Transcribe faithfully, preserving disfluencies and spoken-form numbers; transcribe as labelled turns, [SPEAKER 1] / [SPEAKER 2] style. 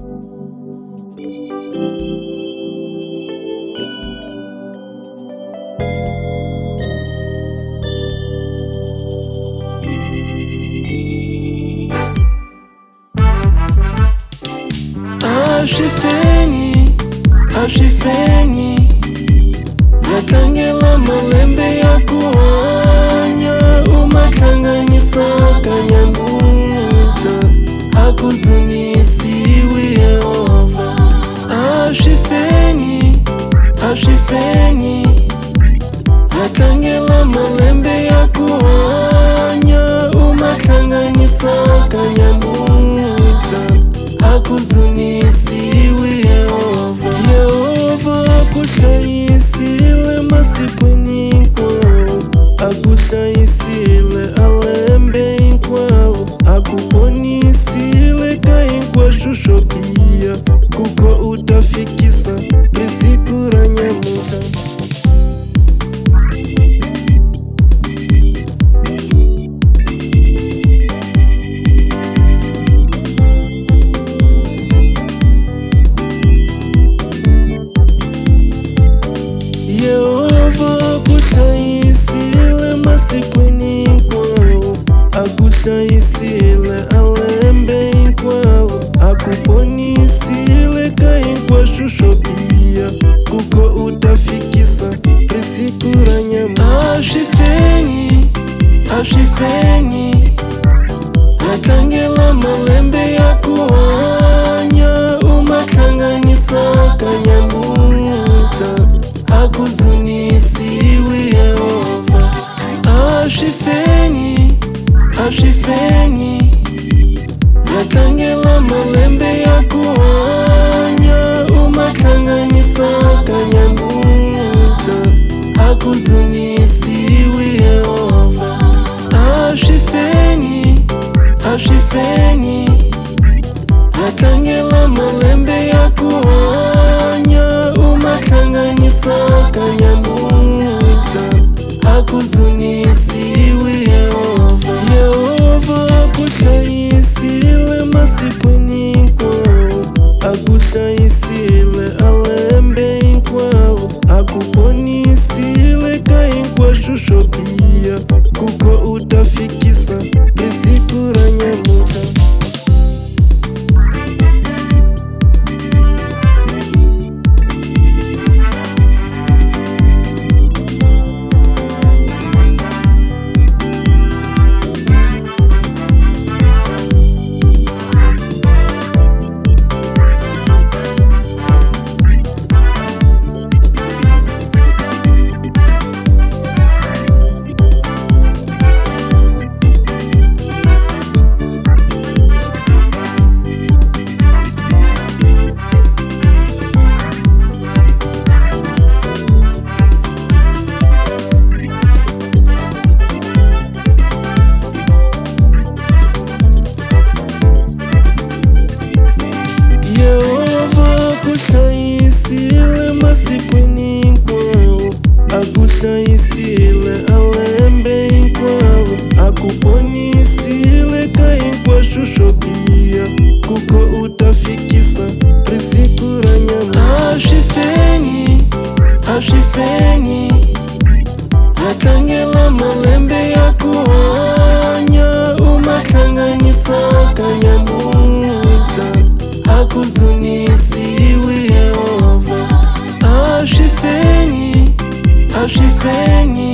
[SPEAKER 1] Ashifeni, ashifeni, yakangela malembe ya kuanya, umatlanganisa kanyamuta, akuzunisiwi Yehova. Ashifeni, ashifeni, yakangela malembe ya kuanya, umatlanganisa kanyamuta, akuzunisiwi Yehova. Yehova akutlayisile masikweni kwao, akutlayisile alembe inkwao, akuponisile kainkwa shusho pia, kuko utafikisa risiku ra nyamuka. Yehova akutlayisile masikweni kwao, akutlayisile alembe inkwao, akuponisile kainkwa shusho pia, kuko utafikisa risiku ra nyamuka. Ashifeni, ashifeni, yakangela malembe ya kuanya, umatlanganisa kanyamuta, akuzunisiwi Yehova. Ashifeni, ashifeni, yakangela malembe ya kuanya, umatlanganisa kanyamuta, akuzunisiwi Yehova. Ashifeni, ashifeni, yakangela malembe ya kuanya, umatlanganisa kanyamuta, akuzunisiwi Yehova. Yehova akutlayisile masikweni kwao, akutlayisile alembe inkwao, akuponisile kainkwa shusho pia, kuko utafikisa risiku ra nyamuka. Akutlayisile masikweni kwao, akutlayisile alembe inkwao, akuponisile kainkwa shusho pia, kuko utafikisa risiku ra nyamuka. Ashifeni, ashifeni, yakangela malembe ya kuanya, umatlanganisa kanyamuta, akuzunisiwi Yehova. Ashifeni, ashifeni,